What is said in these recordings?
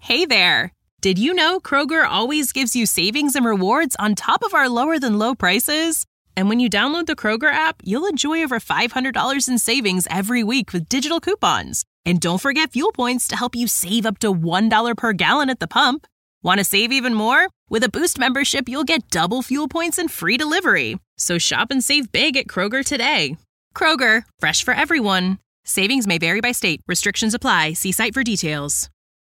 Hey there! Did you know Kroger always gives you savings and rewards on top of our lower-than-low prices? And when you download the Kroger app, you'll enjoy over $500 in savings every week with digital coupons. And don't forget fuel points to help you save up to $1 per gallon at the pump. Want to save even more? With a Boost membership, you'll get double fuel points and free delivery. So shop and save big at Kroger today. Kroger, fresh for everyone. Savings may vary by state. Restrictions apply. See site for details.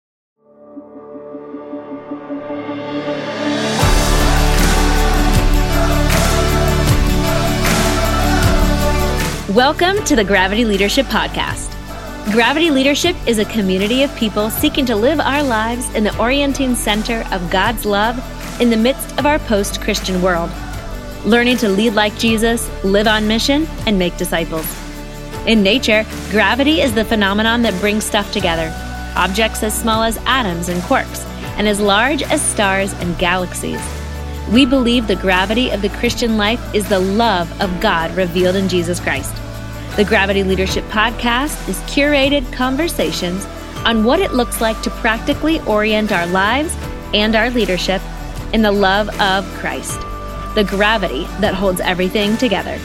Welcome to the Gravity Leadership Podcast. Gravity Leadership is a community of people seeking to live our lives in the orienting center of God's love in the midst of our post-Christian world, learning to lead like Jesus, live on mission, and make disciples. In nature, gravity is the phenomenon that brings stuff together, objects as small as atoms and quarks, and as large as stars and galaxies. We believe the gravity of the Christian life is the love of God revealed in Jesus Christ. The Gravity Leadership Podcast is curated conversations on what it looks like to practically orient our lives and our leadership in the love of Christ, the gravity that holds everything together.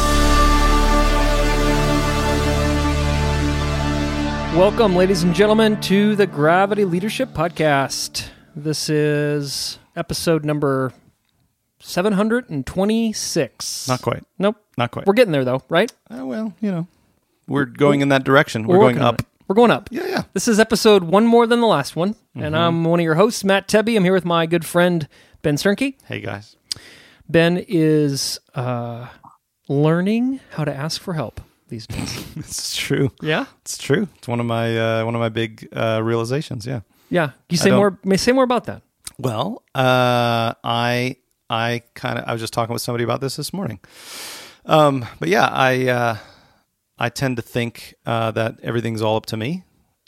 Welcome, ladies and gentlemen, to the Gravity Leadership Podcast. This is episode number 726. Not quite. Nope. Not quite. We're getting there, though, right? Well, we're going in that direction. We're going up. We're going up. Yeah. This is episode one more than the last one, and I'm one of your hosts, Matt Tebbe. I'm here with my good friend, Ben Cernke. Hey, guys. Ben is learning how to ask for help these days. It's true. Yeah? It's true. It's one of my big realizations, yeah. Yeah. Can you say more about that? Well, I was just talking with somebody about this morning. But yeah, I tend to think that everything's all up to me,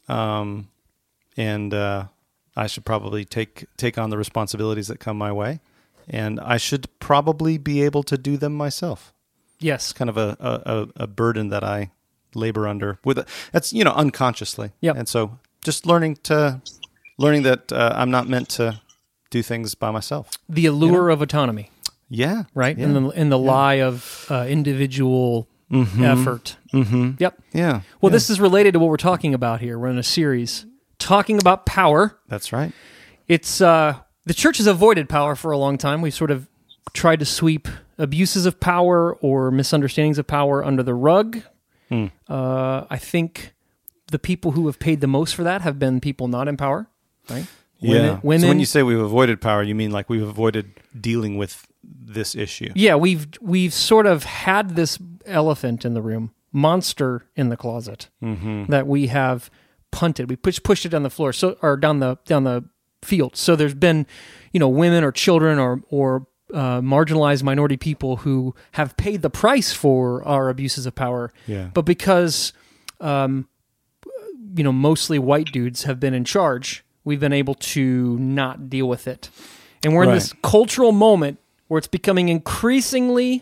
and I should probably take on the responsibilities that come my way, and I should probably be able to do them myself. Yes, It's kind of a burden that I labor under that's unconsciously. Yep. And so just learning that I'm not meant to do things by myself. the allure of autonomy. Yeah. Right? Yeah. And the lie of individual effort. Mm-hmm. Yep. Yeah. Well, this is related to what we're talking about here. We're in a series talking about power. That's right. It's the church has avoided power for a long time. We've sort of tried to sweep abuses of power or misunderstandings of power under the rug. I think the people who have paid the most for that have been people not in power, right? Yeah. Women. So when you say we've avoided power, you mean like we've avoided dealing with this issue? Yeah, we've sort of had this elephant in the room, monster in the closet, that we have punted. We pushed it down the floor, or down the field. So there's been, women or children or marginalized minority people who have paid the price for our abuses of power. Yeah. But because mostly white dudes have been in charge, we've been able to not deal with it. And we're in this cultural moment where it's becoming increasingly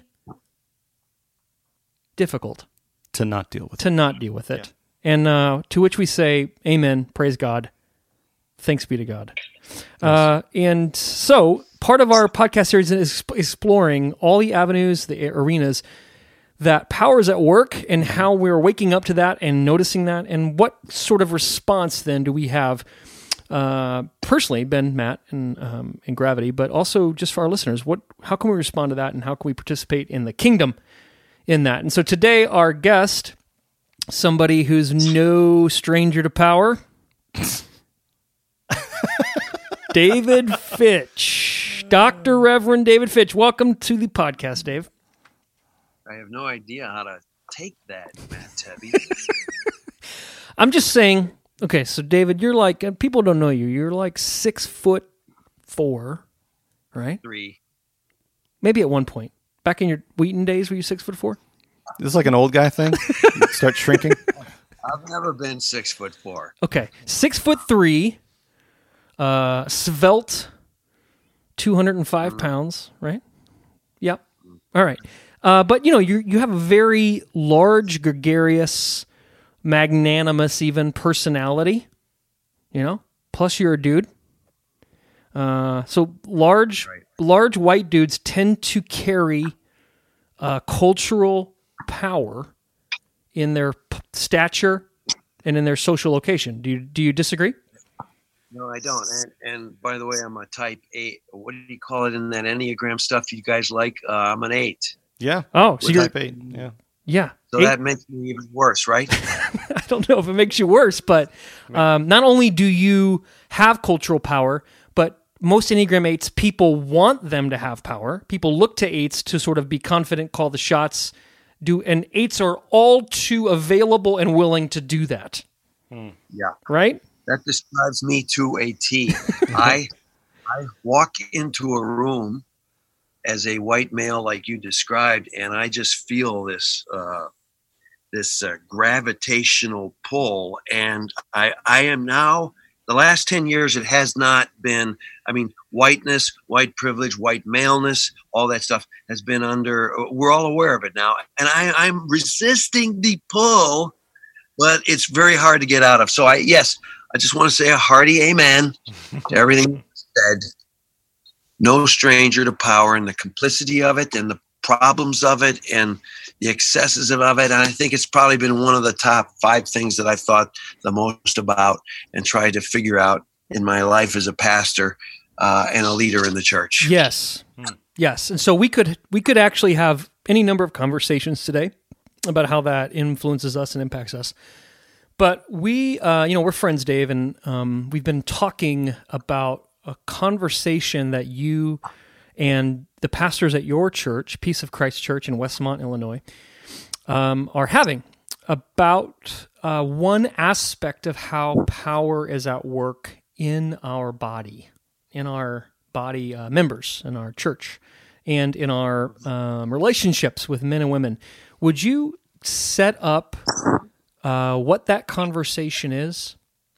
difficult to not deal with it. And to which we say, amen, praise God, thanks be to God. Yes. And so part of our podcast series is exploring all the avenues, the arenas that power is at work and how we're waking up to that and noticing that, and what sort of response then do we have personally, Ben, Matt, and Gravity, but also just for our listeners, how can we respond to that, and how can we participate in the kingdom in that? And so today, our guest, somebody who's no stranger to power, David Fitch, Dr. Reverend David Fitch. Welcome to the podcast, Dave. I have no idea how to take that, Matt Tebbe. I'm just saying. Okay, so David, you're like, people don't know you. You're like 6'4", right? 3. Maybe at one point. Back in your Wheaton days, were you 6'4"? This is like an old guy thing. You start shrinking. I've never been 6'4". Okay, 6'3", svelte, 205 pounds, right? Yep. All right. But you have a very large, gregarious, magnanimous, even personality. plus you're a dude. So large white dudes tend to carry cultural power in their stature and in their social location. Do you disagree? No, I don't. And by the way, I'm a type 8. What do you call it in that Enneagram stuff you guys like? I'm an 8. Yeah. Oh, so you're type 8. Yeah. Yeah. So that makes me even worse, right? I don't know if it makes you worse, but not only do you have cultural power, but most Enneagram 8s, people want them to have power. People look to 8s to sort of be confident, call the shots, and 8s are all too available and willing to do that. Yeah. Right? That describes me to a T. I walk into a room as a white male like you described, and I just feel this gravitational pull. And I am now, the last 10 years, it has not been, whiteness, white privilege, white maleness, all that stuff has been we're all aware of it now. And I'm resisting the pull, but it's very hard to get out of. So I just want to say a hearty amen to everything you said. No stranger to power and the complicity of it and the problems of it and the excesses of it. And I think it's probably been one of the top 5 things that I've thought the most about and tried to figure out in my life as a pastor and a leader in the church. Yes. Yes. And so we could actually have any number of conversations today about how that influences us and impacts us. But we're friends, Dave, and we've been talking about a conversation that you and the pastors at your church, Peace of Christ Church in Westmont, Illinois, are having about one aspect of how power is at work in our body members, in our church, and in our relationships with men and women. Would you set up what that conversation is?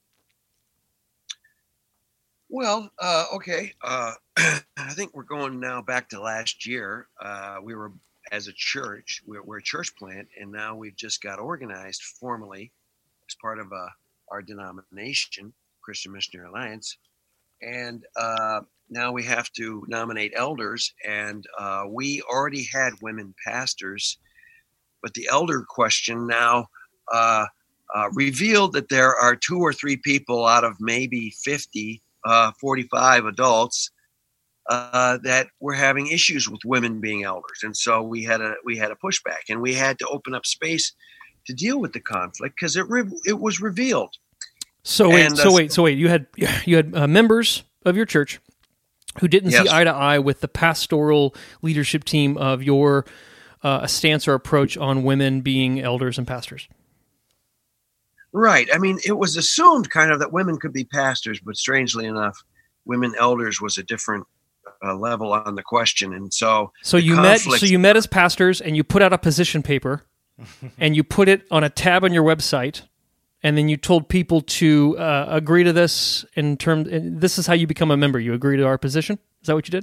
Well, okay. I think we're going now back to last year. We were, as a church, we're a church plant, and now we've just got organized formally as part of our denomination, Christian Missionary Alliance. And now we have to nominate elders, and we already had women pastors, but the elder question now revealed that there are 2 or 3 people out of maybe 50, 45 adults that were having issues with women being elders, and so we had a pushback, and we had to open up space to deal with the conflict because it was revealed. So wait. You had members of your church who didn't see eye to eye with the pastoral leadership team of your stance or approach on women being elders and pastors. Right. It was assumed kind of that women could be pastors, but strangely enough, women elders was a different level on the question. And so you met as pastors, and you put out a position paper, and you put it on a tab on your website, and then you told people to agree to this and this is how you become a member. You agree to our position. Is that what you did?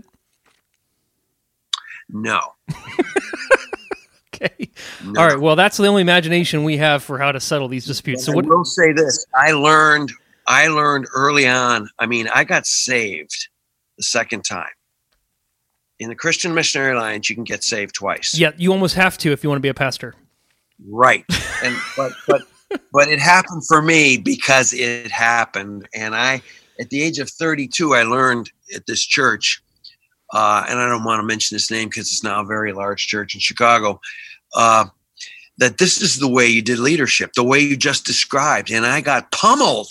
No. Okay. No. All right. Well, that's the only imagination we have for how to settle these disputes. So I will say this: I learned early on. I got saved the second time. In the Christian Missionary Alliance, you can get saved twice. Yeah, you almost have to if you want to be a pastor. Right. And but it happened for me because it happened, and at the age of 32, I learned at this church. And I don't want to mention this name because it's now a very large church in Chicago, that this is the way you did leadership, the way you just described. And I got pummeled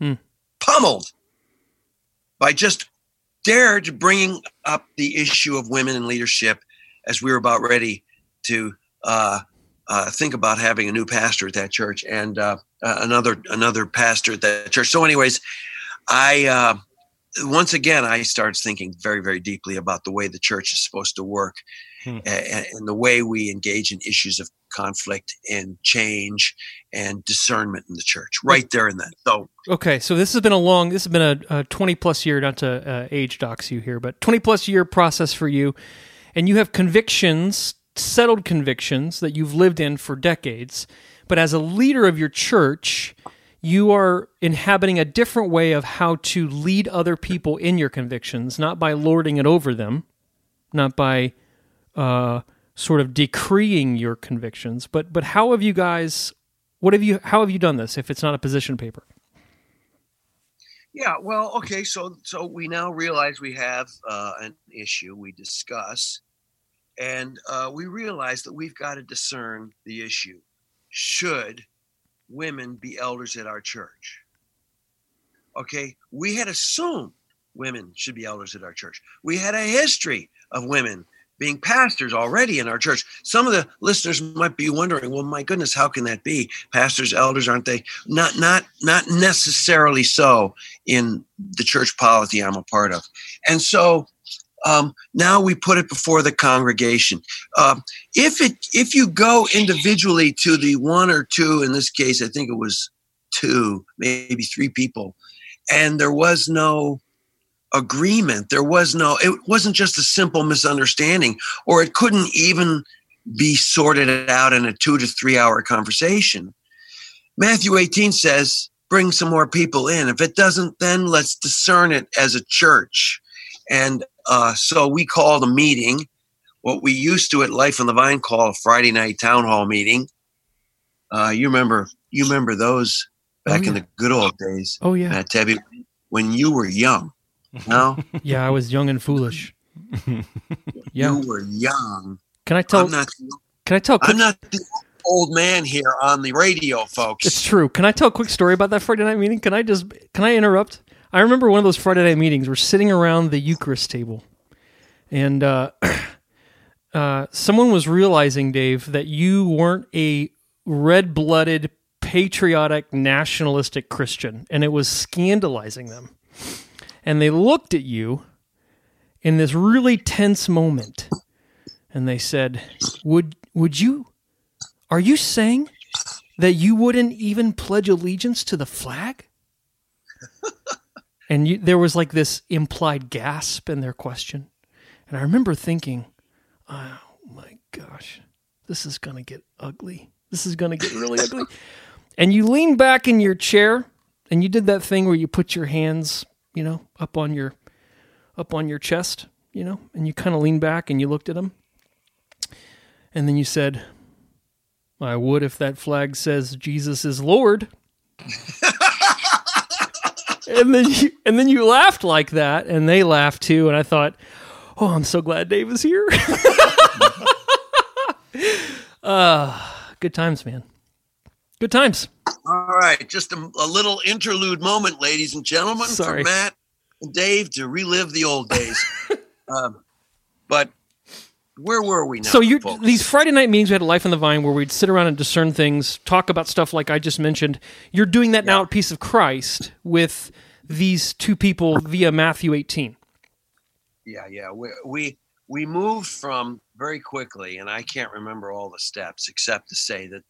by just dared bringing up the issue of women in leadership as we were about ready to think about having a new pastor at that church and another pastor at that church. So anyways, once again, I started thinking very, very deeply about the way the church is supposed to work and the way we engage in issues of conflict and change and discernment in the church right there in that. So, okay. So this has been a 20 plus year, not to age dox you here, but 20 plus year process for you. And you have settled convictions that you've lived in for decades. But as a leader of your church, you are inhabiting a different way of how to lead other people in your convictions, not by lording it over them, not by sort of decreeing your convictions, but how have you guys, how have you done this if it's not a position paper? Yeah, well, okay, so we now realize we have an issue we discuss, and we realize that we've got to discern the issue. Should women be elders at our church? Okay, we had assumed women should be elders at our church. We had a history of women being pastors already in our church. Some of the listeners might be wondering, well, my goodness, how can that be? Pastors, elders, aren't they? Not necessarily so in the church polity I'm a part of. And so now we put it before the congregation. If you go individually to the one or two, in this case, I think it was 2, maybe 3 people, and there was no agreement, it wasn't just a simple misunderstanding, or it couldn't even be sorted out in a 2 to 3 hour conversation. Matthew 18 says, bring some more people in. If it doesn't, then let's discern it as a church. And so we called a meeting, what we used to at Life on the Vine call a Friday night town hall meeting. You remember those back in the good old days. Oh yeah. Tebby, when you were young. No? Yeah, I was young and foolish. Yeah. You were young. Can I tell? I'm not the old man here on the radio, folks. It's true. Can I tell a quick story about that Friday night meeting? Can I interrupt? I remember one of those Friday night meetings. We're sitting around the Eucharist table, and someone was realizing, Dave, that you weren't a red-blooded, patriotic, nationalistic Christian, and it was scandalizing them. And they looked at you in this really tense moment, and they said, are you saying that you wouldn't even pledge allegiance to the flag? And there was like this implied gasp in their question. And I remember thinking, oh my gosh, this is going to get ugly. This is going to get really ugly. And you leaned back in your chair, and you did that thing where you put your hands, up on your chest, and you kind of leaned back and you looked at him. And then you said, I would if that flag says Jesus is Lord. and then you laughed like that, and they laughed too. And I thought, oh, I'm so glad Dave is here. Good times, man. Good times. All right, just a little interlude moment, ladies and gentlemen, for Matt and Dave to relive the old days. But where were we now? So these Friday night meetings we had at Life on the Vine, where we'd sit around and discern things, talk about stuff like I just mentioned. You're doing that now at Peace of Christ with these 2 people via Matthew 18. Yeah. We moved from very quickly, and I can't remember all the steps except to say that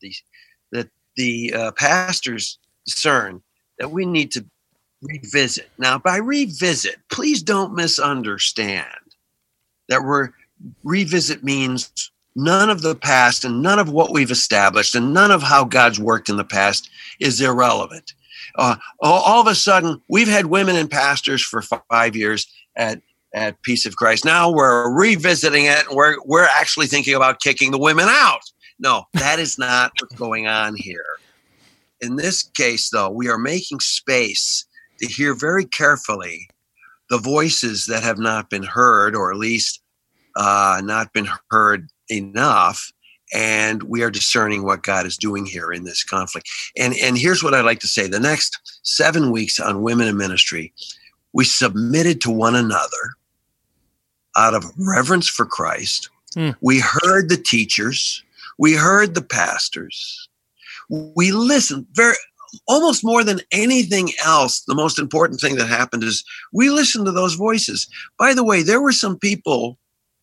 the pastors discern that we need to revisit. Now, by revisit, please don't misunderstand that revisit means none of the past and none of what we've established and none of how God's worked in the past is irrelevant. All of a sudden, we've had women and pastors for 5 years at Peace of Christ. Now we're revisiting it. And we're actually thinking about kicking the women out. No, that is not what's going on here. In this case, though, we are making space to hear very carefully the voices that have not been heard, or at least not been heard enough, and we are discerning what God is doing here in this conflict. And here's what I'd like to say. The next 7 weeks on Women in Ministry, we submitted to one another out of reverence for Christ. We heard the teachers. We heard the pastors. We listened almost more than anything else. The most important thing that happened is we listened to those voices. By the way, there were some people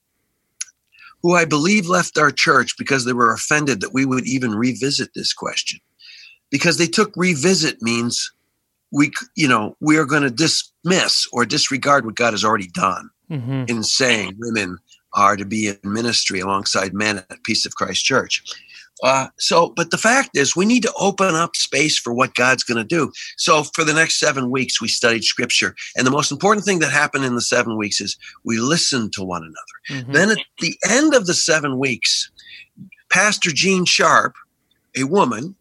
who I believe left our church because they were offended that we would even revisit this question, because they took revisit means we are going to dismiss or disregard what God has already done in saying women are to be in ministry alongside men at Peace of Christ Church. But the fact is, we need to open up space for what God's going to do. So for the next 7 weeks, we studied Scripture. And the most important thing that happened in the 7 weeks is we listened to one another. Then at the end of the 7 weeks, Pastor Jean Sharp, a woman,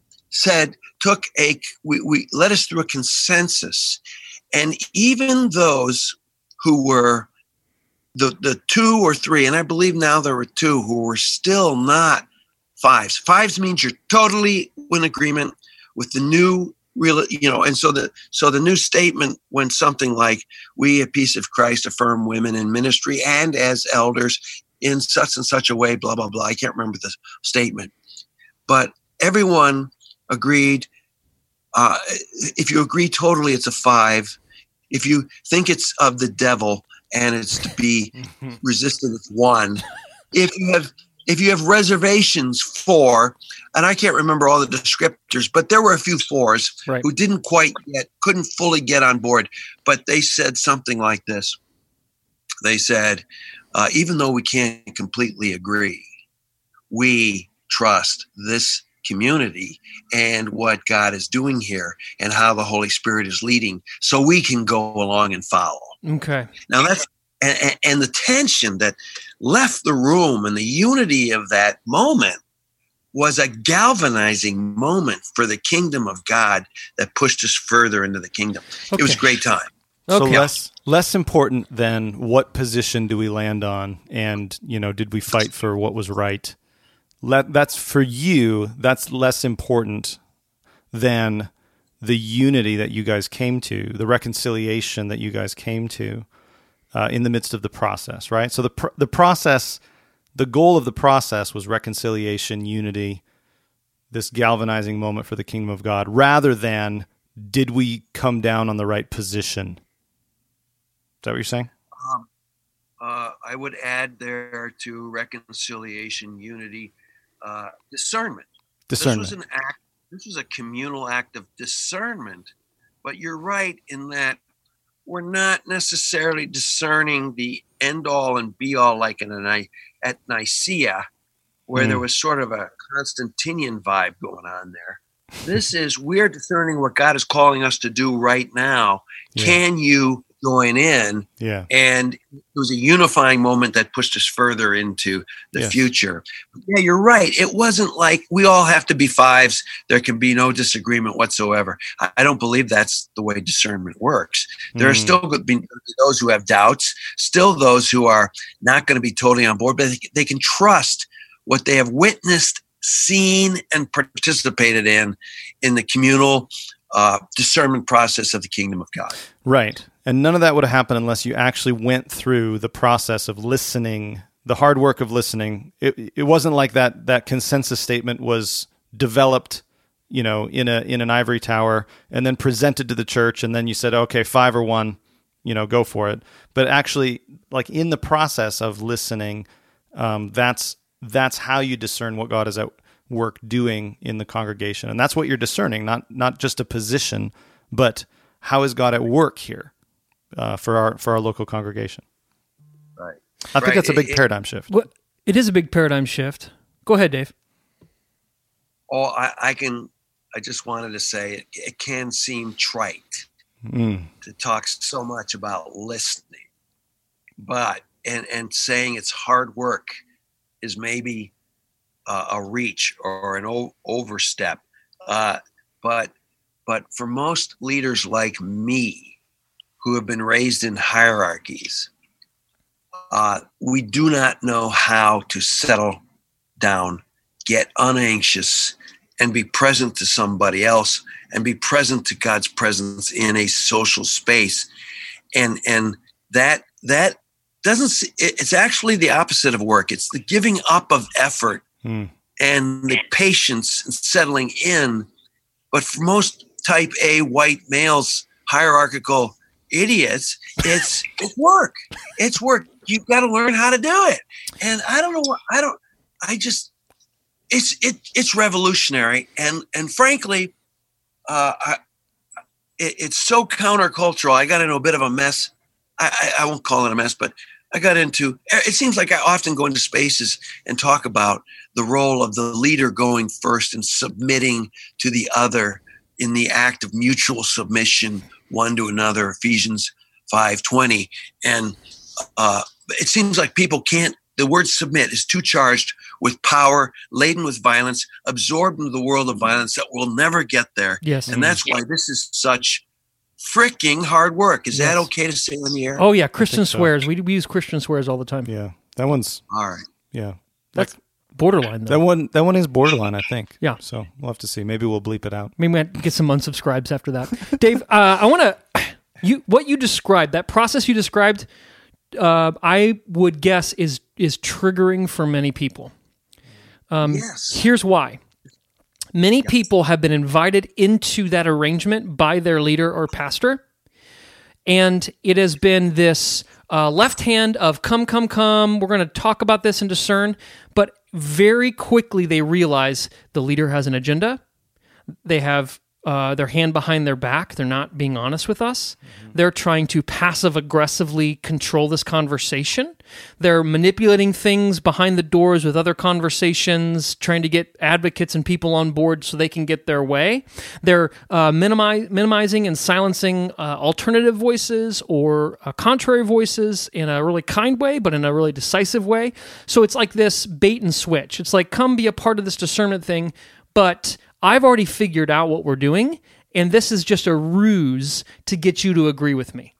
we led us through a consensus. And even those who were the 2 or 3, and I believe now there were 2 who were still not fives. Fives means you're totally in agreement with the new real, and so the new statement went something like, we at Peace of Christ affirm women in ministry and as elders in such and such a way, blah, blah, blah. I can't remember the statement, but everyone agreed. If you agree totally, it's a 5. If you think it's of the devil and it's to be resisted, it's 1. If you have reservations, 4, and I can't remember all the descriptors, but there were a few 4s who couldn't fully get on board. But they said something like this. They said, even though we can't completely agree, we trust this community and what God is doing here and how the Holy Spirit is leading, so we can go along and follow. Okay. Now that's and the tension that left the room and the unity of that moment was a galvanizing moment for the kingdom of God that pushed us further into the kingdom. Okay. It was a great time. So less important than what position do we land on, and did we fight for what was right? That's for you. That's less important than the unity that you guys came to, the reconciliation that you guys came to in the midst of the process, right? So the process, the goal of the process was reconciliation, unity, this galvanizing moment for the kingdom of God, rather than did we come down on the right position? Is that what you're saying? I would add there to reconciliation, unity, discernment. Discernment. This was a communal act of discernment, but you're right in that we're not necessarily discerning the end all and be all like at Nicaea, where there was sort of a Constantinian vibe going on there. We're discerning what God is calling us to do right now. Yeah. Can you join in? Yeah. And it was a unifying moment that pushed us further into the future. Yeah, you're right. It wasn't like we all have to be 5s. There can be no disagreement whatsoever. I don't believe that's the way discernment works. There are still going to be those who have doubts, still those who are not going to be totally on board, but they can trust what they have witnessed, seen, and participated in the communal discernment process of the kingdom of God. Right. And none of that would have happened unless you actually went through the process of listening, the hard work of listening. It wasn't like that consensus statement was developed, in an ivory tower and then presented to the church, and then you said, okay, 5 or 1, go for it. But actually, like in the process of listening, that's how you discern what God is at work doing in the congregation. And that's what you're discerning, not just a position, but how is God at work here for our local congregation. Right. I think that's a big paradigm shift. It is a big paradigm shift. Go ahead, Dave. I just wanted to say it can seem trite to talk so much about listening, but and saying it's hard work is maybe a reach or an overstep. But for most leaders like me, who have been raised in hierarchies, we do not know how to settle down, get unanxious, and be present to somebody else, and be present to God's presence in a social space. And that doesn't, it's actually the opposite of work. It's the giving up of effort and the patience and settling in. But for most type A white males, hierarchical idiots, it's work. It's work. You've got to learn how to do it. And it's revolutionary. And frankly, it's so countercultural. I got into a bit of a mess. I won't call it a mess, but I got into, it seems like I often go into spaces and talk about the role of the leader going first and submitting to the other in the act of mutual submission, one to another, Ephesians 5:20. And it seems like people can't, the word submit is too charged with power, laden with violence, absorbed into the world of violence that will never get there. Yes. And that's why this is such freaking hard work. Is that okay to say on the air? Oh, yeah. Christian swears. We use Christian swears all the time. Yeah. That one's, All right. yeah. That's borderline, though. That one is borderline, I think. Yeah. So we'll have to see. Maybe we'll bleep it out. I mean, we might get some unsubscribes after that. Dave, I want to, what you described, that process you described, I would guess is triggering for many people. Yes. Here's why. Many people have been invited into that arrangement by their leader or pastor, and it has been this left hand of come, we're going to talk about this and discern, but very quickly they realize the leader has an agenda. They have their hand behind their back. They're not being honest with us. They're trying to passive-aggressively control this conversation. They're manipulating things behind the doors with other conversations, trying to get advocates and people on board so they can get their way. They're minimizing and silencing alternative voices or contrary voices in a really kind way, but in a really decisive way. So it's like this bait and switch. It's like, come be a part of this discernment thing, but I've already figured out what we're doing, and this is just a ruse to get you to agree with me.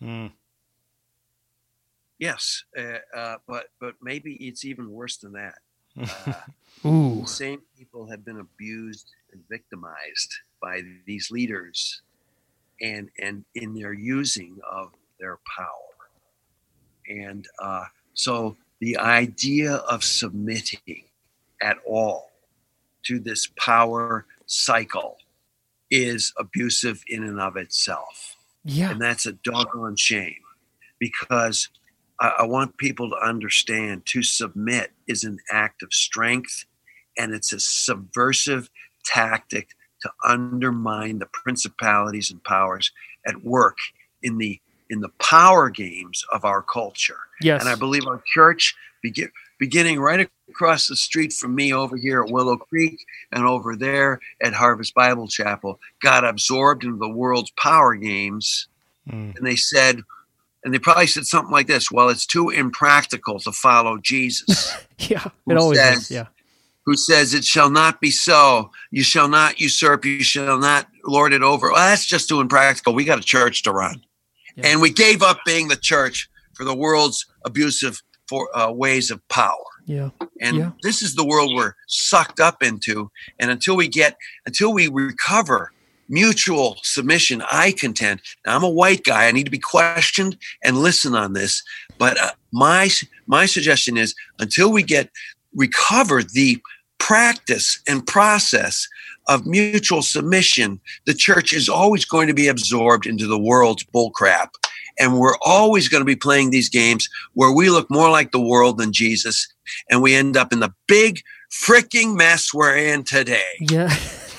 Yes, but maybe it's even worse than that. Ooh. The same people have been abused and victimized by these leaders, and in their using of their power. And so the idea of submitting at all to this power cycle is abusive in and of itself. Yeah. And that's a doggone shame, because I want people to understand to submit is an act of strength, and it's a subversive tactic to undermine the principalities and powers at work in the power games of our culture. Yes. And I believe our church, beginning right across the street from me over here at Willow Creek and over there at Harvest Bible Chapel, got absorbed into the world's power games. And they said, and they probably said something like this: well, it's too impractical to follow Jesus. Yeah, it always is. Yeah. Who says, it shall not be so. You shall not usurp. You shall not lord it over. Well, that's just too impractical. We got a church to run. Yeah. And we gave up being the church for the world's abusive ways of power. Yeah. And this is the world we're sucked up into. And until we recover mutual submission, I contend. Now, I'm a white guy. I need to be questioned and listen on this. But my suggestion is, until we recover the practice and process of mutual submission, the church is always going to be absorbed into the world's bullcrap. And we're always going to be playing these games where we look more like the world than Jesus, and we end up in the big freaking mess we're in today. Yeah.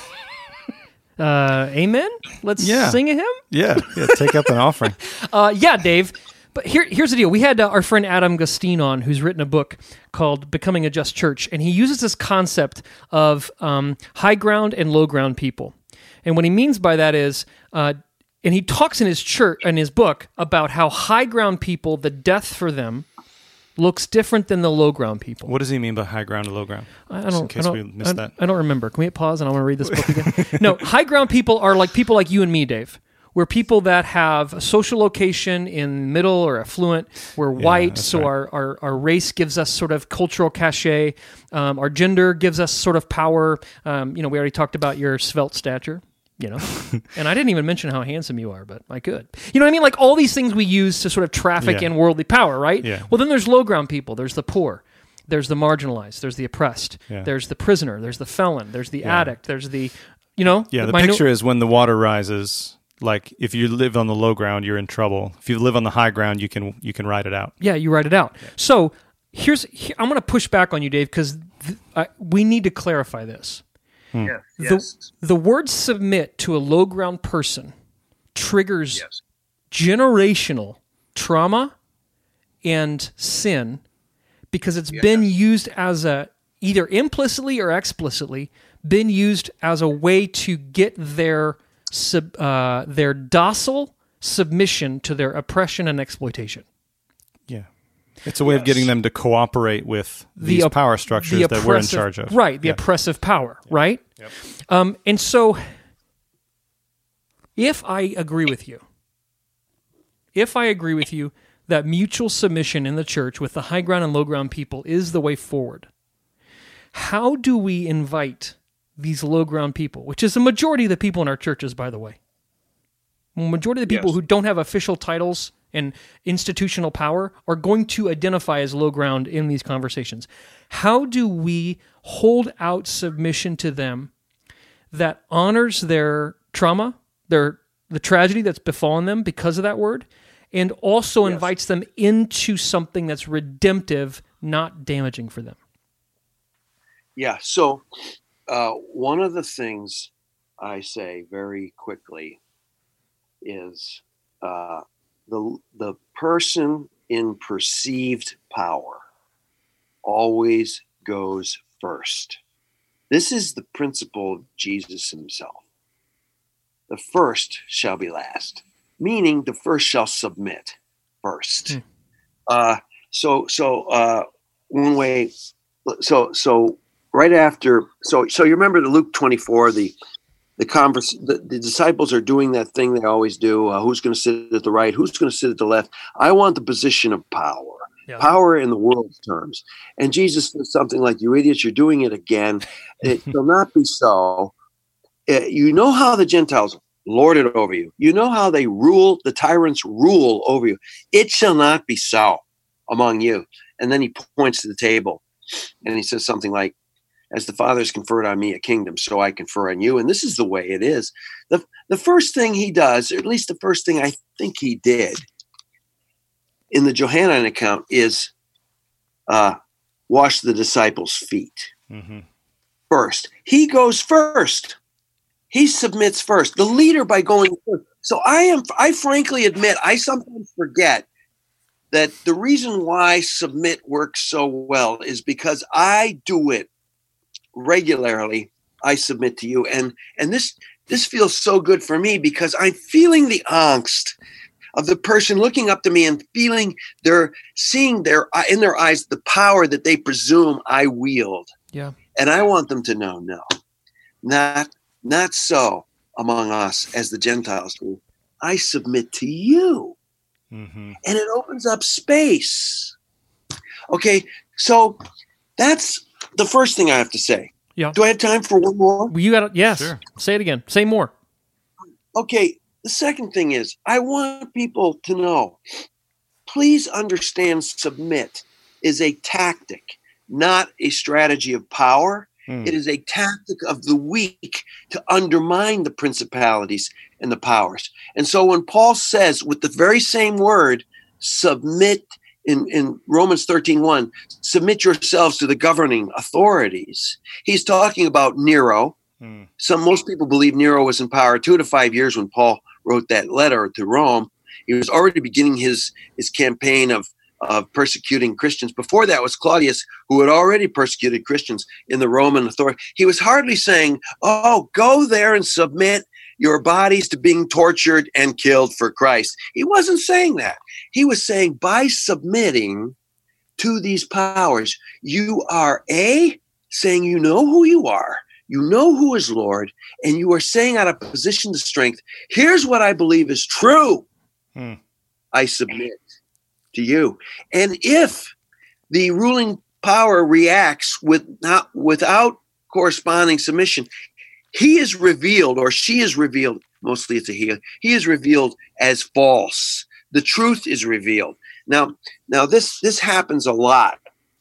Amen? Let's sing a hymn? Yeah, take up an offering. Yeah, Dave. But here's the deal. We had our friend Adam Gustine on, who's written a book called Becoming a Just Church, and he uses this concept of high ground and low ground people. And what he means by that is, and he talks in his book about how high ground people, the death for them looks different than the low ground people. What does he mean by high ground and low ground? I don't remember. Can we hit pause and I want to read this book again? No, high ground people are like people like you and me, Dave. We're people that have a social location in middle or affluent. We're white, so right. our race gives us sort of cultural cachet. Our gender gives us sort of power. We already talked about your svelte stature, and I didn't even mention how handsome you are, but I could. You know what I mean? Like all these things we use to sort of traffic in worldly power, right? Yeah. Well, then there's low ground people. There's the poor. There's the marginalized. There's the oppressed. Yeah. There's the prisoner. There's the felon. There's the addict. There's the, Yeah, the picture is when the water rises. Like if you live on the low ground, you're in trouble. If you live on the high ground, you can ride it out. Yeah, you ride it out. Yeah. So I'm going to push back on you, Dave, because we need to clarify this. Yes. The word submit to a low ground person triggers generational trauma and sin, because it's been used as either implicitly or explicitly, been used as a way to get their docile submission to their oppression and exploitation. Yeah. It's a way of getting them to cooperate with these power structures that we're in charge of. Right, the oppressive power, right? Yep. And so, if I agree with you that mutual submission in the church with the high ground and low ground people is the way forward, how do we invite these low ground people, which is the majority of the people in our churches, by the way, majority of the people who don't have official titles and institutional power are going to identify as low ground in these conversations. How do we hold out submission to them that honors their trauma, the tragedy that's befallen them because of that word, and also invites them into something that's redemptive, not damaging for them? Yeah, so one of the things I say very quickly is the person in perceived power always goes first. This is the principle of Jesus himself. The first shall be last, meaning the first shall submit first. So one way, so right after, so you remember the Luke 24, the disciples are doing that thing they always do. Who's going to sit at the right? Who's going to sit at the left? I want the position of power. Power in the world's terms. And Jesus says something like, "You idiots, you're doing it again. It shall not be so. You know how the Gentiles lord it over you. You know how they rule, the tyrants rule over you. It shall not be so among you." And then he points to the table and he says something like, "As the Father has conferred on me a kingdom, so I confer on you." And this is the way it is. The first thing he does, or at least the first thing I think he did in the Johannine account, is wash the disciples' feet. First. He goes first. He submits first. The leader by going first. So I frankly admit, I sometimes forget that the reason why submit works so well is because I do it regularly. I submit to you. And this feels so good for me because I'm feeling the angst of the person looking up to me and feeling seeing in their eyes the power that they presume I wield. Yeah. And I want them to know, no, not so among us as the Gentiles do. I submit to you. And it opens up space. Okay, so that's the first thing I have to say. Yeah. Do I have time for one more? You got it. Yes. Sure. Say it again. Say more. Okay. The second thing is, I want people to know, please understand, submit is a tactic, not a strategy of power. It is a tactic of the weak to undermine the principalities and the powers. And so when Paul says with the very same word, submit in Romans 13:1, submit yourselves to the governing authorities, he's talking about Nero. Most people believe Nero was in power 2 to 5 years when Paul wrote that letter to Rome. He was already beginning his campaign of persecuting Christians. Before that was Claudius, who had already persecuted Christians in the Roman authority. He was hardly saying, "Oh, go there and submit your bodies to being tortured and killed for Christ." He wasn't saying that. He was saying, by submitting to these powers, you are saying you know who you are. You know who is Lord, and you are saying out of a position of strength, here's what I believe is true. I submit to you. And if the ruling power reacts without corresponding submission, he is revealed, or she is revealed, mostly it's a he is revealed as false. The truth is revealed. Now this happens a lot.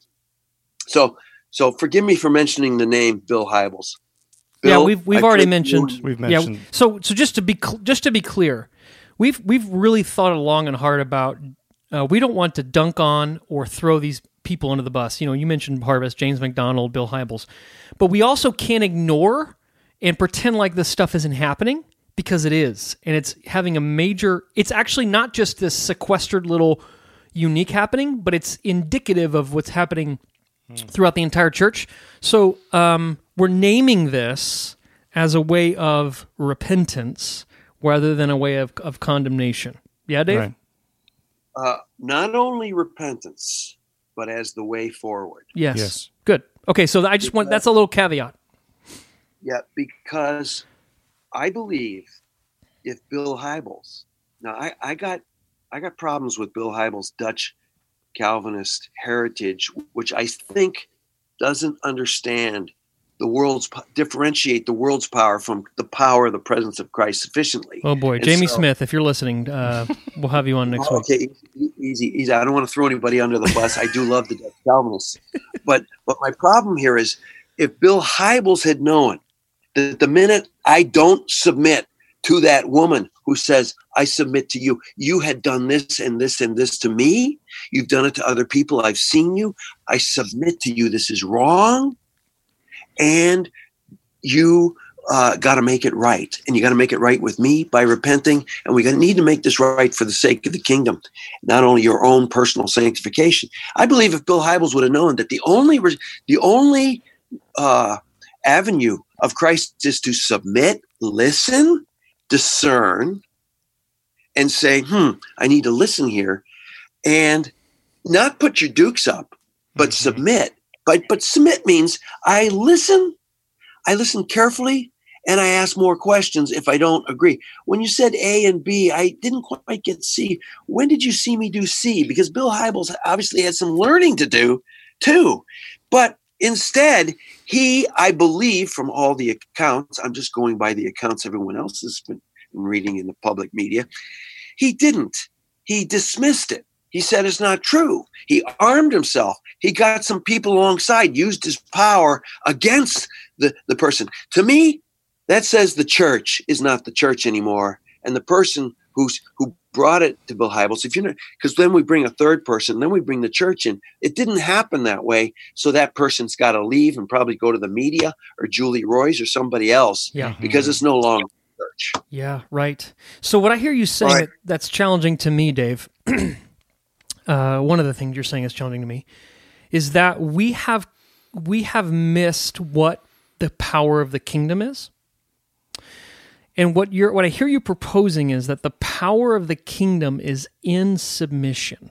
So forgive me for mentioning the name Bill Hybels. Bill, yeah, we've already mentioned. We've mentioned. Yeah, so just to be clear, we've really thought long and hard about. We don't want to dunk on or throw these people under the bus. You know, you mentioned Harvest, James McDonald, Bill Hybels, but we also can't ignore and pretend like this stuff isn't happening, because it is, and it's having a major. It's actually not just this sequestered little, unique happening, but it's indicative of what's happening throughout the entire church. So we're naming this as a way of repentance rather than a way of condemnation. Yeah, Dave? Right. Not only repentance, but as the way forward. Yes. Good. Okay, so I just want, that's a little caveat. Yeah, because I believe if Bill Hybels, now I got problems with Bill Hybels' Dutch Calvinist heritage, which I think doesn't understand differentiate the world's power from the power of the presence of Christ sufficiently. Oh boy, and Jamie Smith, if you're listening, we'll have you on next week. Okay, easy. I don't want to throw anybody under the bus. I do love the Dutch Calvinists, but my problem here is if Bill Hybels had known that the minute I don't submit to that woman who says, I submit to you, you had done this and this and this to me, you've done it to other people, I've seen you, I submit to you, this is wrong, and you got to make it right. And you got to make it right with me by repenting, and we need to make this right for the sake of the kingdom, not only your own personal sanctification. I believe if Bill Hybels would have known that the only avenue of Christ is to submit, listen, discern, and say, I need to listen here, and not put your dukes up, but submit. But submit means I listen carefully, and I ask more questions if I don't agree. When you said A and B, I didn't quite get C. When did you see me do C? Because Bill Hybels obviously had some learning to do too. But instead, I believe from all the accounts, I'm just going by the accounts everyone else has been reading in the public media, he didn't. He dismissed it. He said it's not true. He armed himself. He got some people alongside, used his power against the person. To me, that says the church is not the church anymore. And the person who brought it to Bill Hybels, because then we bring a third person, then we bring the church in. It didn't happen that way. So that person's got to leave and probably go to the media or Julie Roys or somebody else because it's no longer church. Yeah, right. So what I hear you saying that's challenging to me, Dave, one of the things you're saying is challenging to me, is that we have missed what the power of the kingdom is. And what I hear you proposing is that the power of the kingdom is in submission.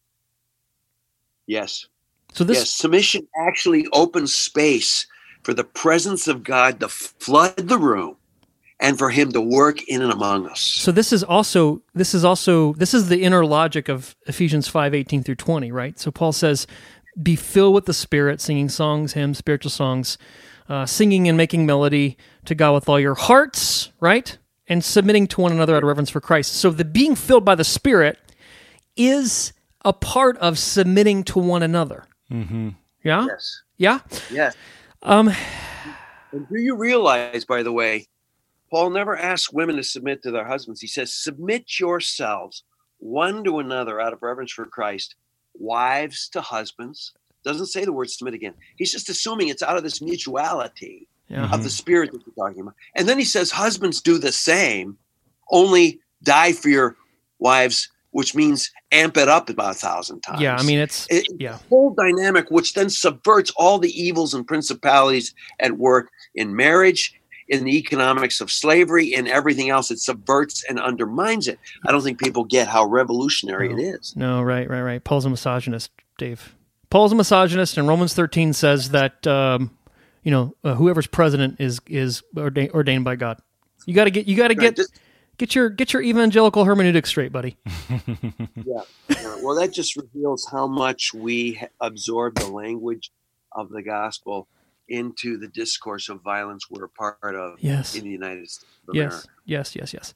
Yes. So submission actually opens space for the presence of God to flood the room and for him to work in and among us. So this is the inner logic of Ephesians 5:18 through 20, right? So Paul says, be filled with the Spirit, singing songs, hymns, spiritual songs, singing and making melody to God with all your hearts, right? And submitting to one another out of reverence for Christ. So the being filled by the Spirit is a part of submitting to one another. Mm-hmm. Yeah? Yes. Yeah? Yes. And do you realize, by the way, Paul never asks women to submit to their husbands. He says, submit yourselves one to another out of reverence for Christ, wives to husbands. Doesn't say the word submit again. He's just assuming it's out of this mutuality of the Spirit that we're talking about. And then he says, husbands do the same, only die for your wives, which means amp it up about 1,000 times. Yeah, I mean, it's a whole dynamic, which then subverts all the evils and principalities at work in marriage, in the economics of slavery, in everything else. It subverts and undermines it. I don't think people get how revolutionary it is. No, right. Paul's a misogynist, Dave. Paul's a misogynist, and Romans 13 says that whoever's president is ordained by God. You got to get your evangelical hermeneutic straight, buddy. Yeah. Well, that just reveals how much we absorb the language of the gospel into the discourse of violence we're a part of in the United States of America. Yes.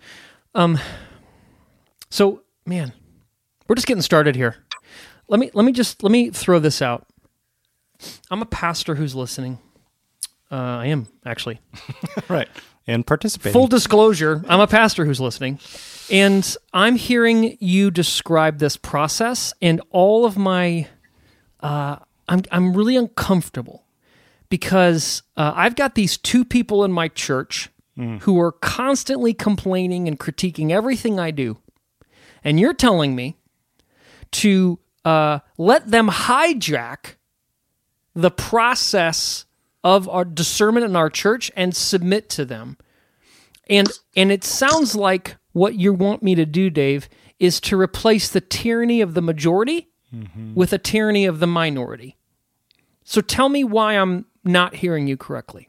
So, man, we're just getting started here. Let me throw this out. I'm a pastor who's listening. I am, actually. Right. And participating. Full disclosure, I'm a pastor who's listening. And I'm hearing you describe this process, and all of my... I'm really uncomfortable because I've got these two people in my church who are constantly complaining and critiquing everything I do. And you're telling me to let them hijack the process of our discernment in our church and submit to them. And it sounds like what you want me to do, Dave, is to replace the tyranny of the majority with a tyranny of the minority. So tell me why I'm not hearing you correctly.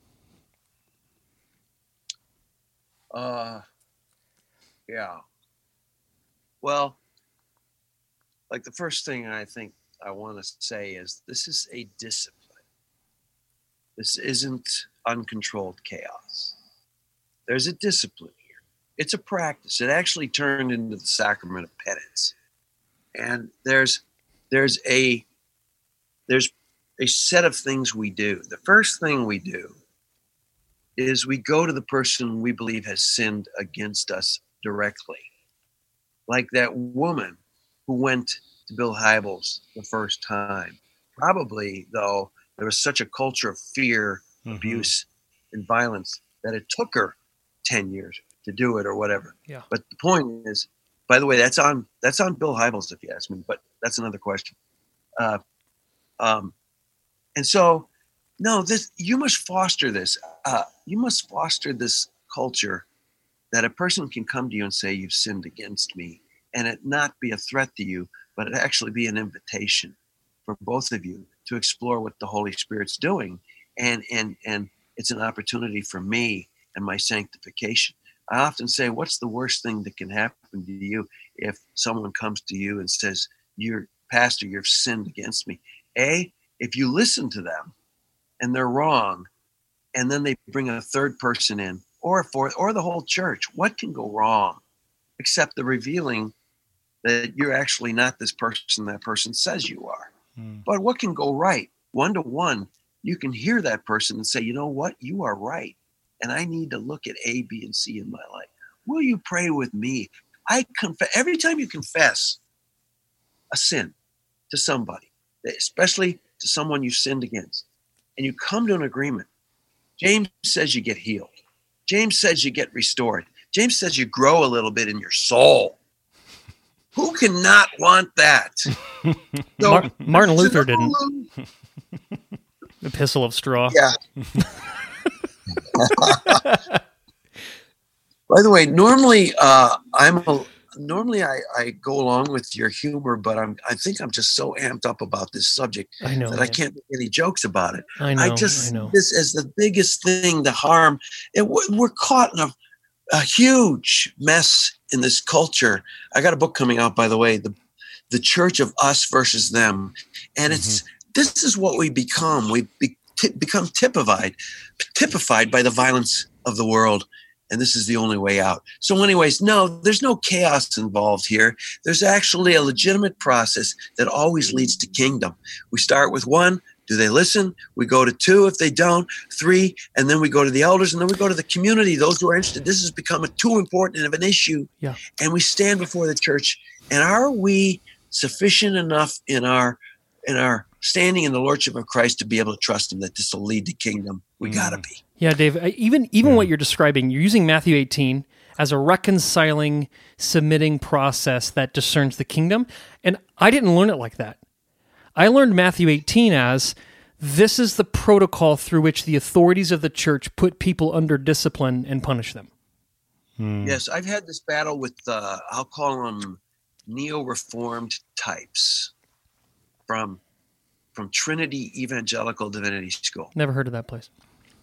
Yeah. Well, like the first thing I think I want to say is this is a discipline. This isn't uncontrolled chaos. There's a discipline here. It's a practice. It actually turned into the sacrament of penance. And there's a set of things we do. The first thing we do is we go to the person we believe has sinned against us directly. Like that woman who went to Bill Hybels the first time. Probably, though, there was such a culture of fear, abuse, and violence that it took her 10 years to do it or whatever. Yeah. But the point is, by the way, that's on Bill Hybels, if you ask me, but that's another question. And so, no, you must foster this. You must foster this culture that a person can come to you and say, you've sinned against me, and it not be a threat to you, but it actually be an invitation for both of you to explore what the Holy Spirit's doing. And it's an opportunity for me and my sanctification. I often say, what's the worst thing that can happen to you if someone comes to you and says, Pastor, you've sinned against me? If you listen to them and they're wrong, and then they bring a third person in, or a fourth, or the whole church, what can go wrong except the revealing that you're actually not this person that person says you are? But what can go right? 1-to-1, you can hear that person and say, you know what? You are right. And I need to look at A, B, and C in my life. Will you pray with me? I confess. Every time you confess a sin to somebody, especially to someone you sinned against, and you come to an agreement, James says you get healed. James says you get restored. James says you grow a little bit in your soul. Who cannot want that? So, Martin Luther didn't. Epistle of Straw. Yeah. By the way, normally I go along with your humor, but I think I'm just so amped up about this subject that I can't make any jokes about it. I just see this as the biggest thing to harm. We're caught in a huge mess in this culture. I got a book coming out, by the way, the Church of Us versus Them, and this is what we become. We become typified by the violence of the world. And this is the only way out. So anyways, no, there's no chaos involved here. There's actually a legitimate process that always leads to kingdom. We start with 1. Do they listen? We go to 2 if they don't, 3, and then we go to the elders, and then we go to the community, those who are interested. This has become too important of an issue. Yeah. And we stand before the church. And are we sufficient enough in our standing in the Lordship of Christ to be able to trust him that this will lead to kingdom? We got to be. Yeah, Dave, even what you're describing, you're using Matthew 18 as a reconciling, submitting process that discerns the kingdom. And I didn't learn it like that. I learned Matthew 18 as this is the protocol through which the authorities of the church put people under discipline and punish them. Yes, I've had this battle with, I'll call them neo-reformed types from Trinity Evangelical Divinity School. Never heard of that place.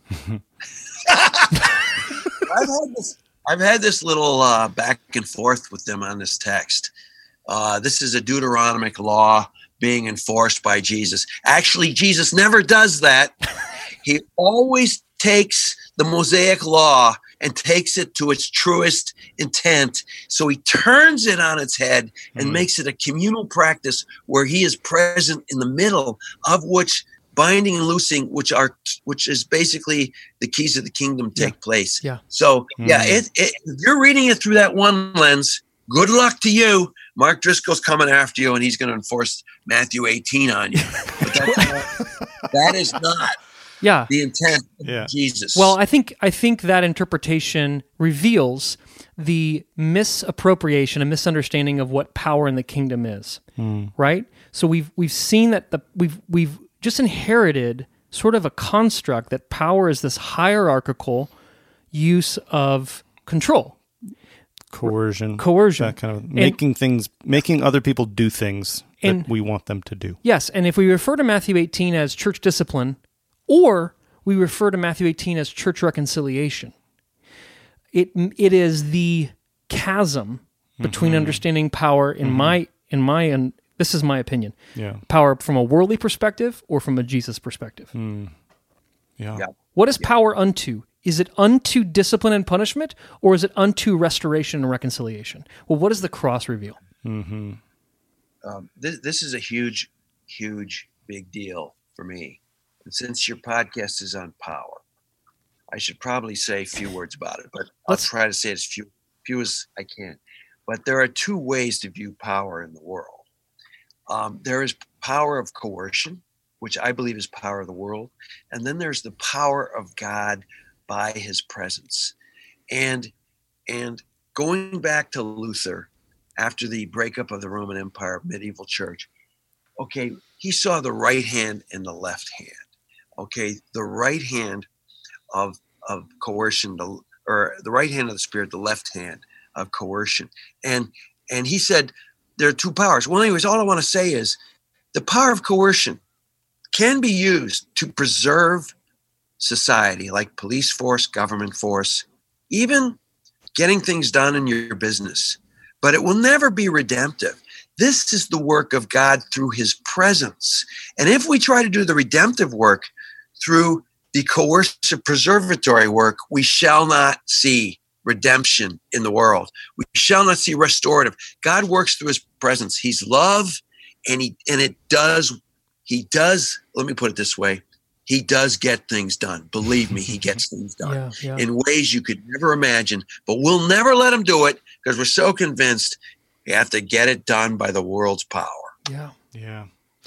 I've had this little back and forth with them on this text. This is a Deuteronomic law being enforced by Jesus. Actually, Jesus never does that. He always takes the Mosaic law and takes it to its truest intent. So he turns it on its head and makes it a communal practice where he is present in the middle of which binding and loosing, which is basically the keys of the kingdom take place. Yeah. So if you're reading it through that one lens, good luck to you. Mark Driscoll's coming after you, and he's going to enforce Matthew 18 on you. But that is not the intent of Jesus. Well, I think that interpretation reveals the misappropriation and misunderstanding of what power in the kingdom is, right? So we've seen that we've just inherited sort of a construct that power is this hierarchical use of control, coercion, coercion, that kind of making other people do things that we want them to do. Yes, and if we refer to Matthew 18 as church discipline, or we refer to Matthew 18 as church reconciliation, it is the chasm between understanding power and this is my opinion. Yeah. Power from a worldly perspective or from a Jesus perspective. Yeah. What is power unto? Is it unto discipline and punishment, or is it unto restoration and reconciliation? Well, what does the cross reveal? This is a huge, big deal for me. And since your podcast is on power, I should probably say a few words about it, but I'll try to say as few as I can. But there are two ways to view power in the world. There is power of coercion, which I believe is power of the world. And then there's the power of God by his presence. And going back to Luther, after the breakup of the Roman Empire, medieval church, okay, he saw the right hand and the left hand. Okay, the right hand of coercion, or the right hand of the Spirit, the left hand of coercion. And he said there are two powers. Well, anyways, all I want to say is the power of coercion can be used to preserve society, like police force, government force, even getting things done in your business. But it will never be redemptive. This is the work of God through his presence. And if we try to do the redemptive work through the coercive preservatory work, we shall not see redemption in the world. We shall not see restorative. God works through his presence. He's love, and he does, let me put it this way, he does get things done. Believe me, he gets things done in ways you could never imagine, but we'll never let him do it because we're so convinced we have to get it done by the world's power. Yeah.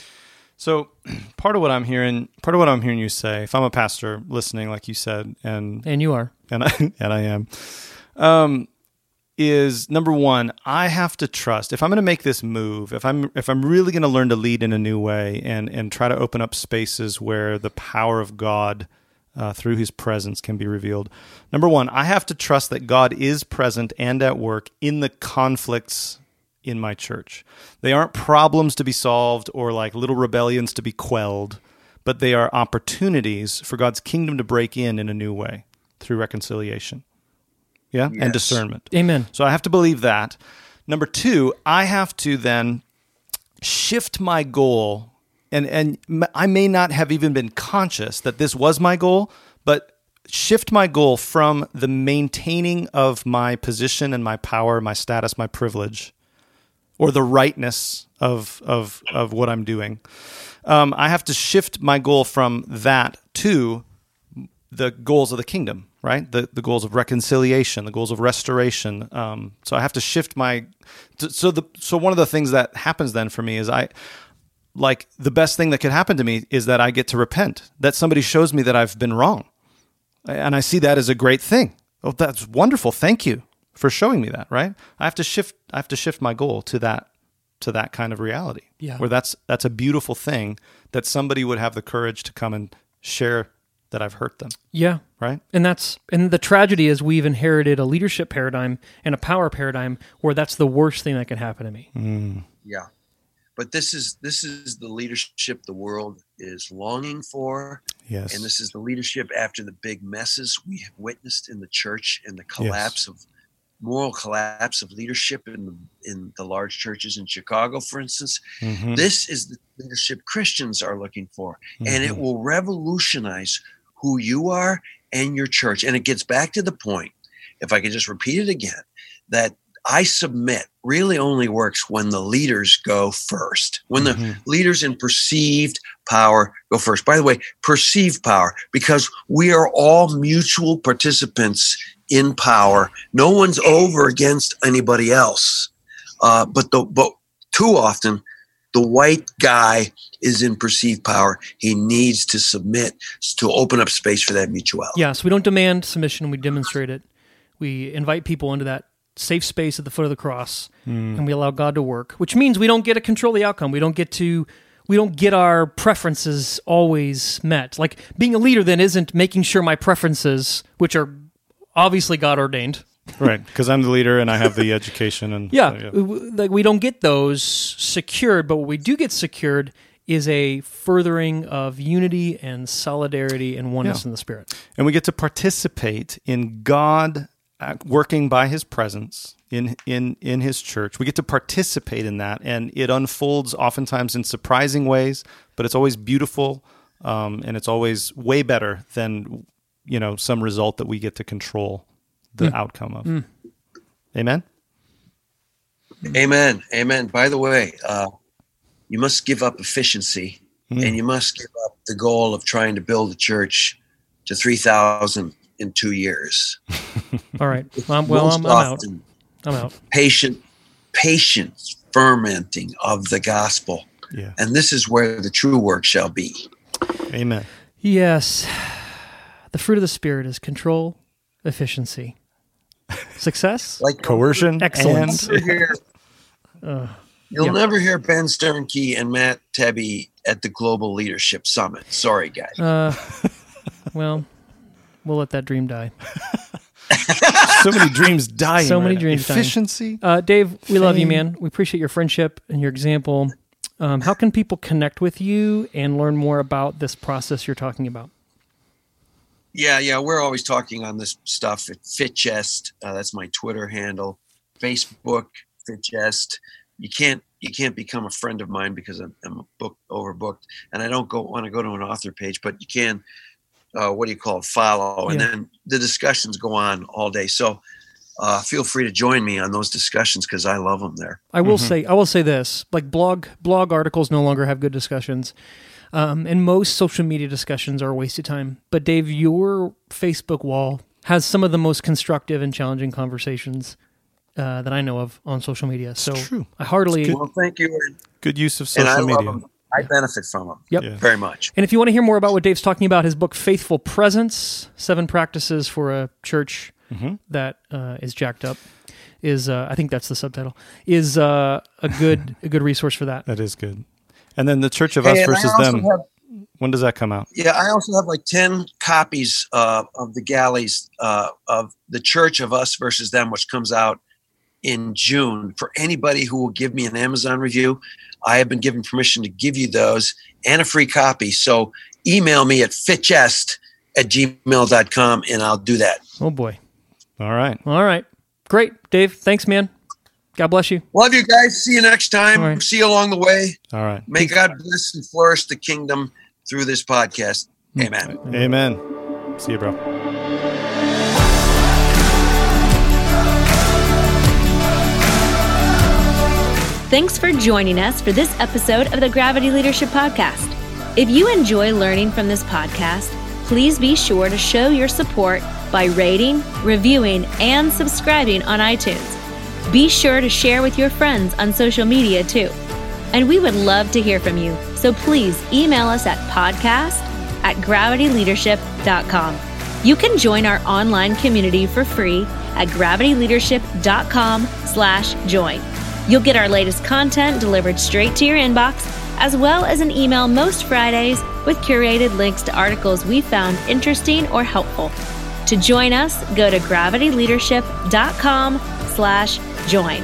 So part of what I'm hearing you say, if I'm a pastor listening, like you said, and you are, and I am, is number one, I have to trust. If I'm going to make this move, if I'm really going to learn to lead in a new way and try to open up spaces where the power of God through his presence can be revealed, number one, I have to trust that God is present and at work in the conflicts in my church. They aren't problems to be solved or like little rebellions to be quelled, but they are opportunities for God's kingdom to break in a new way through reconciliation. Yeah? Yes. And discernment. Amen. So I have to believe that. Number two, I have to then shift my goal, and I may not have even been conscious that this was my goal, but shift my goal from the maintaining of my position and my power, my status, my privilege, or the rightness of what I'm doing. I have to shift my goal from that to the goals of the kingdom, right? The goals of reconciliation, the goals of restoration. So I have to shift so one of the things that happens then for me is the best thing that could happen to me is that I get to repent, that somebody shows me that I've been wrong. And I see that as a great thing. Oh, that's wonderful. Thank you for showing me that, right? I have to shift my goal to that kind of reality. Yeah. Where that's a beautiful thing that somebody would have the courage to come and share that I've hurt them. Yeah. Right? And the tragedy is we've inherited a leadership paradigm and a power paradigm where that's the worst thing that can happen to me. Yeah. But this is the leadership the world is longing for. Yes. And this is the leadership after the big messes we have witnessed in the church and the collapse of moral collapse of leadership in the large churches in Chicago, for instance. Mm-hmm. This is the leadership Christians are looking for. Mm-hmm. And it will revolutionize who you are and your church. And it gets back to the point, if I could just repeat it again, that I submit really only works when the leaders go first, when the leaders in perceived power go first. By the way, perceived power, because we are all mutual participants in power. No one's over against anybody else. But too often, the white guy is in perceived power. He needs to submit to open up space for that mutuality. Yeah, so we don't demand submission, we demonstrate it. We invite people into that safe space at the foot of the cross, and we allow God to work, which means we don't get to control the outcome. We don't get our preferences always met. Like, being a leader then isn't making sure my preferences, which are obviously God ordained. Right, because I'm the leader and I have the education. And Like, we don't get those secured, but what we do get secured is a furthering of unity and solidarity and oneness in the Spirit. And we get to participate in God working by His presence in His church. We get to participate in that, and it unfolds oftentimes in surprising ways, but it's always beautiful, and it's always way better than some result that we get to control the outcome of. Amen? Amen. Amen. By the way, you must give up efficiency, and you must give up the goal of trying to build a church to 3,000 in 2 years. All right. I'm out. I'm out. Patience, fermenting of the gospel. Yeah. And this is where the true work shall be. Amen. Yes. The fruit of the Spirit is control, efficiency, success, Like coercion, excellence. You'll never hear Ben Sternke and Matt Tebbe at the Global Leadership Summit. Sorry, guys. Well, we'll let that dream die. So many dreams dying. So many dreams dying. Efficiency. Dave, we love you, man. We appreciate your friendship and your example. How can people connect with you and learn more about this process you're talking about? Yeah. We're always talking on this stuff at FitChest. That's my Twitter handle. Facebook, FitChest. You can't become a friend of mine because I'm overbooked, and I don't want to go to an author page, but you can. Follow, and then the discussions go on all day. So feel free to join me on those discussions because I love them there. I will say this: like blog articles no longer have good discussions, and most social media discussions are a waste of time. But Dave, your Facebook wall has some of the most constructive and challenging conversations that I know of on social media. So true. I heartily Thank you. Good use of social media. I benefit from them. Yep. Yeah. Very much. And if you want to hear more about what Dave's talking about, his book, Faithful Presence, 7 Practices for a Church that is jacked up, is I think that's the subtitle, is a good resource for that. That is good. And then the Church of Us versus Them. When does that come out? Yeah, I also have like 10 copies of the galleys of the Church of Us versus Them, which comes out in June. For anybody who will give me an Amazon review, I have been given permission to give you those and a free copy. So email me at fitchest@gmail.com and I'll do that. Oh boy. All right. Great. Dave, thanks, man. God bless you. Love you guys. See you next time. Right. See you along the way. All right. May God bless and flourish the kingdom through this podcast. Amen. Amen. See you, bro. Thanks for joining us for this episode of the Gravity Leadership Podcast. If you enjoy learning from this podcast, please be sure to show your support by rating, reviewing, and subscribing on iTunes. Be sure to share with your friends on social media too. And we would love to hear from you, so please email us at podcast@gravityleadership.com. You can join our online community for free at gravityleadership.com/join. You'll get our latest content delivered straight to your inbox, as well as an email most Fridays with curated links to articles we found interesting or helpful. To join us, go to gravityleadership.com/join.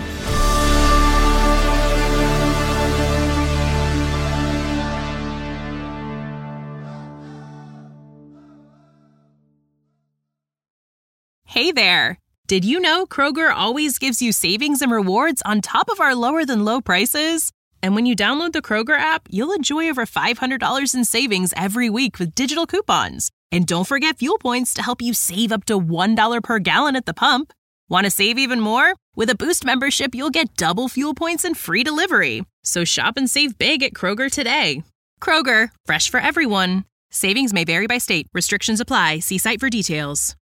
Hey there. Did you know Kroger always gives you savings and rewards on top of our lower than low prices? And when you download the Kroger app, you'll enjoy over $500 in savings every week with digital coupons. And don't forget fuel points to help you save up to $1 per gallon at the pump. Want to save even more? With a Boost membership, you'll get double fuel points and free delivery. So shop and save big at Kroger today. Kroger, fresh for everyone. Savings may vary by state. Restrictions apply. See site for details.